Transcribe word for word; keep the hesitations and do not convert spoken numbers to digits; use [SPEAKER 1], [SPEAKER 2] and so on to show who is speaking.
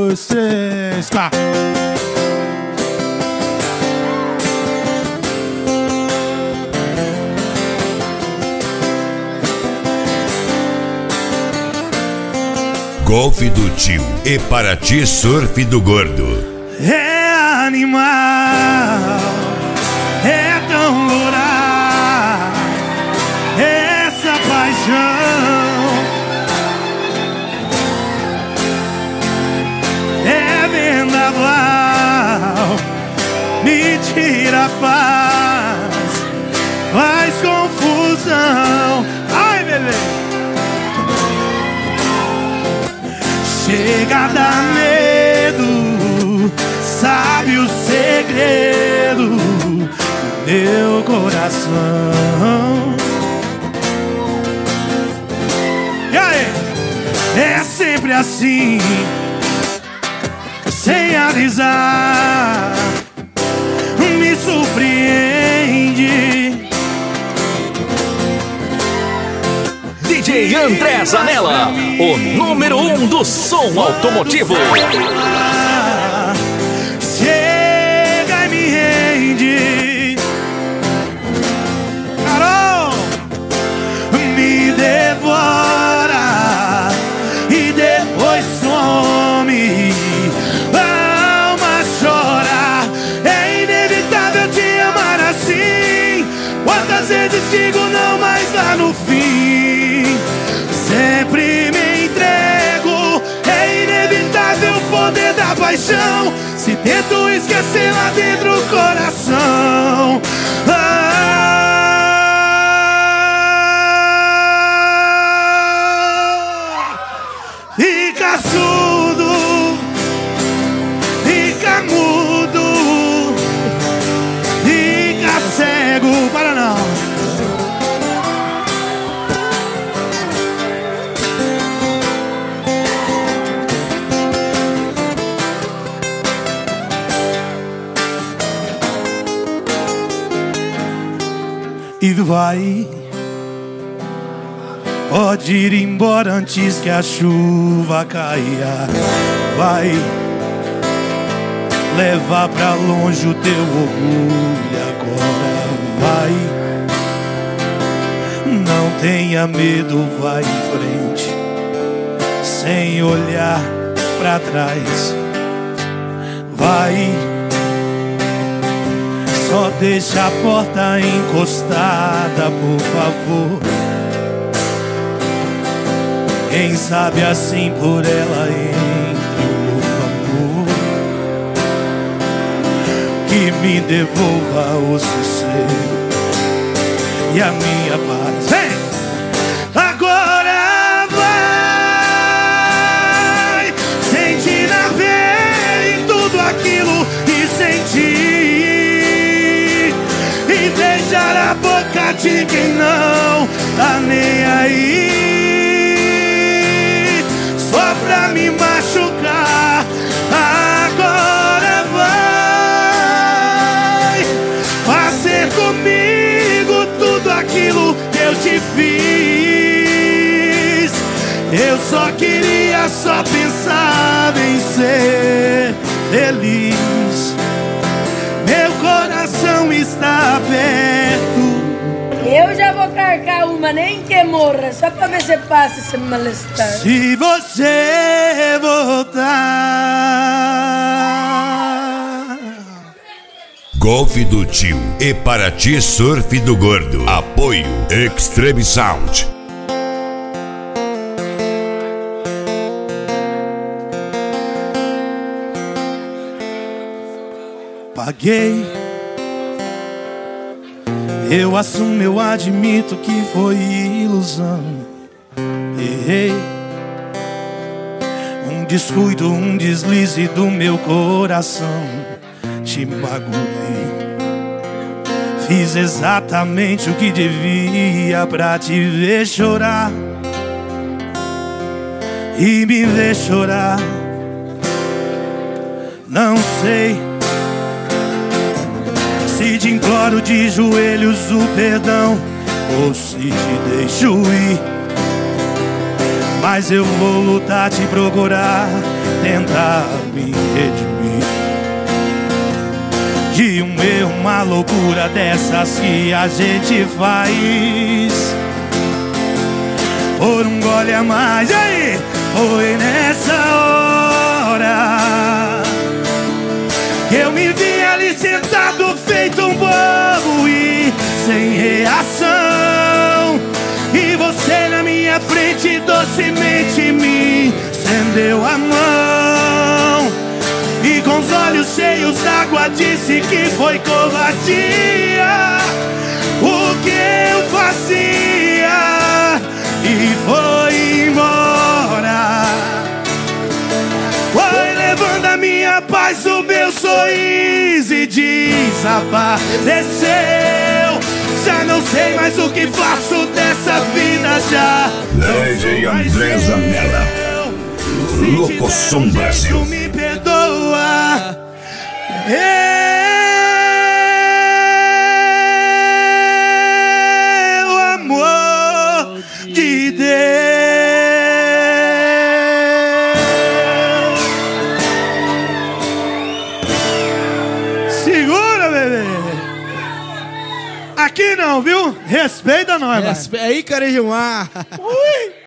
[SPEAKER 1] dois, três, quatro.
[SPEAKER 2] Golfe do Tio e Paraty Surf do Gordo.
[SPEAKER 1] É animal, é tão rural, essa paixão é vendaval, me tira a paz, faz confusão. Ai, bebê, chega a dar medo, sabe o segredo do meu coração. E aí? É sempre assim, sem avisar, me surpreende.
[SPEAKER 3] D J André Zanella, o número um do som automotivo.
[SPEAKER 1] Chega e me rende, Carol, me devora e depois some. Alma chora, é inevitável te amar assim. Quantas vezes digo não, mas lá no fim sempre me entrego. É inevitável o poder da paixão, se tento esquecer lá dentro o coração. Ah, fica surdo, fica mudo, fica cego. Para não. E vai, pode ir embora antes que a chuva caia. Vai levar pra longe o teu orgulho agora. Vai, não tenha medo, vai em frente, sem olhar pra trás. Vai, só deixa a porta encostada, por favor. Quem sabe assim por ela entre o novo amor que me devolva o sossego e a minha paz. Vem! Agora vai sentir na veia em tudo aquilo que senti. E beijar a boca de quem não tá nem aí, só pra me machucar. Agora vai fazer comigo tudo aquilo que eu te fiz. Eu só queria, só pensava em ser feliz. Meu coração está aberto.
[SPEAKER 4] Eu já vou carcar uma, nem que morra, só pra ver se passa esse malestar.
[SPEAKER 1] Se você voltar.
[SPEAKER 2] Golfe do Tio e Paraty Surf do Gordo. Apoio Extreme Sound.
[SPEAKER 1] Paguei, eu assumo, eu admito que foi ilusão. Errei, um descuido, um deslize do meu coração. Te magoei, fiz exatamente o que devia pra te ver chorar e me ver chorar. Não sei se te imploro de joelhos o perdão ou se te deixo ir, mas eu vou lutar, te procurar tentar me redimir de um erro, uma loucura dessas que a gente faz por um gole a mais. E aí, foi nessa hora que eu me vi ali sentado feito um bobo e sem reação, e você na minha frente docemente me estendeu a mão e com os olhos cheios d'água disse que foi covardia o que eu fazia, e foi embora. Foi levando a minha paz, o meu sorriso e desapareceu. Já não sei mais o que faço dessa vida, já
[SPEAKER 2] D J André Zanella, Locosom Brasil.
[SPEAKER 1] Me perdoa. Eu, amor de Deus. Segura, bebê. Aqui não, viu? Respeita nós,
[SPEAKER 5] Respe... Aí, Carijumar. Ui.